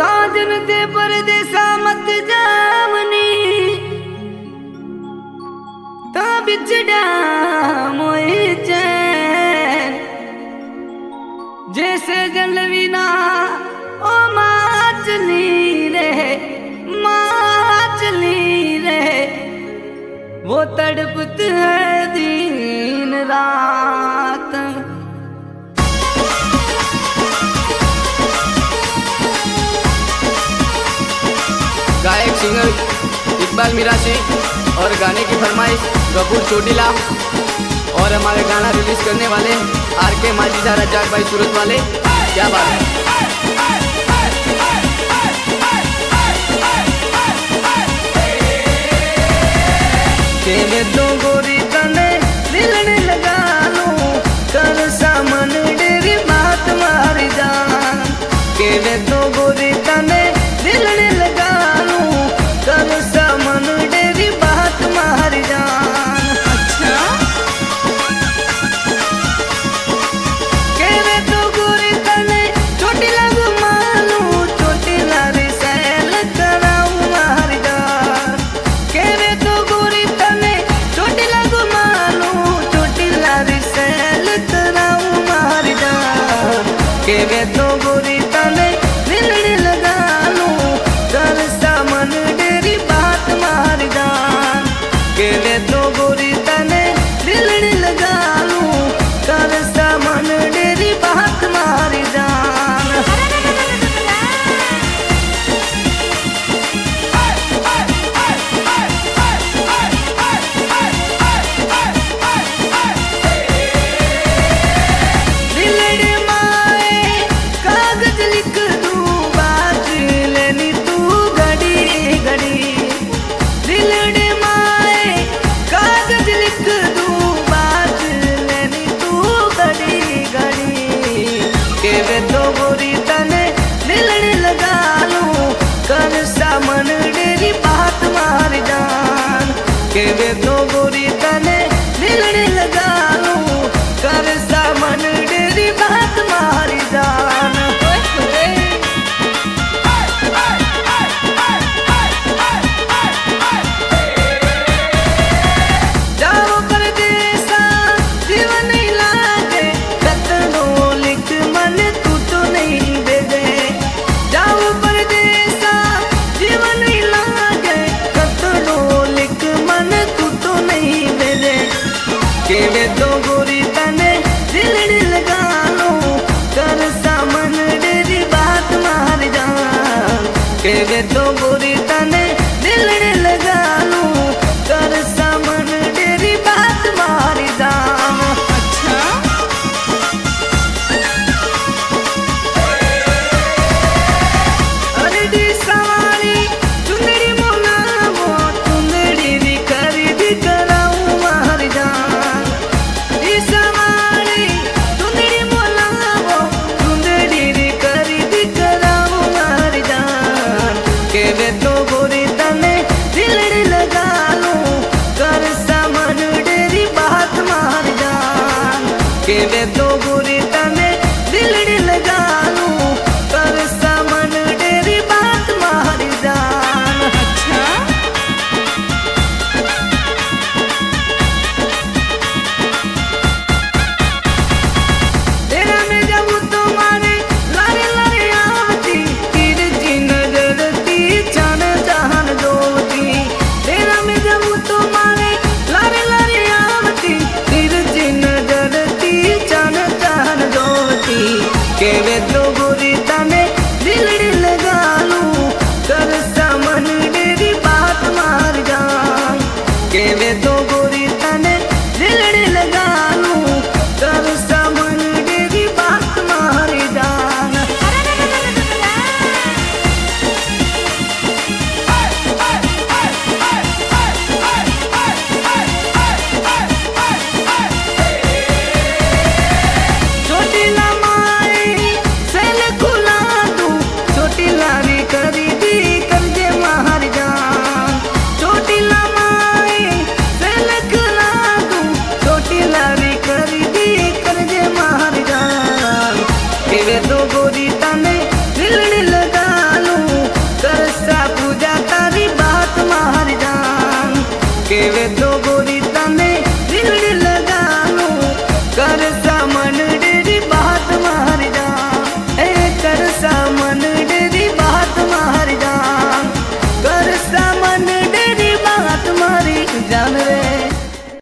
साजन ते परदेसा मत जावनी ता बिछड़ा मोए चैन जैसे जलवीना ओ माचली रहे वो तड़पत है दिन रात। गायक सिंगर इकबाल मिरासी और गाने की फरमाइश गफूर चोटीला और हमारे गाना रिलीज करने वाले आर.के. माजीजा रज्जाक भाई सूरत वाले। क्या बात है। केवे तो गोरी तने मिलने लगा लूं कर सामन डेरी बात मारी जान। केवे तो गोरी तने मिलने लगा लूं कर सामन डेरी बात मारी जान। अच्छा केवे तो गोरी तने चोटी लगू मालूं चोटी लारी सैल कराऊं मारी जान। केवे तो गोरी तने चोटी लगू मालूं चोटी लारी सैल कराऊं मारी जान। केवे तो गोरी तने मिलने लगा लूं कर सामन डेरी बात मारी जान। केवे तो गोरी तने मिलने लगा लूं कर सामन डेरी बात मारी जान। दिलड़े माए कागज लिख दूं बात लेनी तू घड़ी घड़ी। दिलड़े माए कागज लिख दूं बात लेनी तू घड़ी घड़ी। केवे तो गोरी तने मिलने लगा लूं कर सामन डेरी बात मार जान। केवे तो गोरी तने मिलने लगा लूं कर सामन डेरी बात मारी जान। जाओ परदेसा जीवन नहीं लागे कतनो लिख मन तू तो नहीं भेजे। जाओ परदेसा जीवन नहीं लागे कतनो लिख मन तू तो नहीं भेजे। केवे तो गोरी तने दिलने लगा लूं कर सामन डेरी बात मार जान। केवे तो गोरी तने दिलने लगा लूं कर सामन डेरी बात मारी जान। अच्छा अरे दी सवारी चुंदड़ी मोना वो चुंदड़ी भी खरीदी कराऊं मार जान। दी सवारी चुंदड़ी मोना वो चुंदड़ी भी खरीदी कराऊं मार जान। केवे तो गोरी तने दिलड़ी लगा लूं कर सामन डेरी बात मार जान। केवे तो गोरी तने दिलड़ी लगा लूं कर सामन डेरी बात मारी जान। अच्छा तेरा में जब तुम्हारे लारे लारे आवती तिरछी नजर ती जान जहान जोती। तेरा में जब तुम्हारे लारे लारे आवती तिरछी नजर ती जान जहान जोती। केवे तो गोरी तने दिलड़ी लगा लूं कर सामन डेरी बात मार जान। केवे तो गोरी तने दिलड़ी लगा लूं कर सामन डेरी बात मारी जान। छोटी लमाई सेल खुला दूं छोटी लारी खरीदी करजे मार जान। छोटी लमाई सेल खुला दूं छोटी लारी खरीदी करजे मार जान। केवे तो गोरी तने दिलड़ी लगा लूं के वे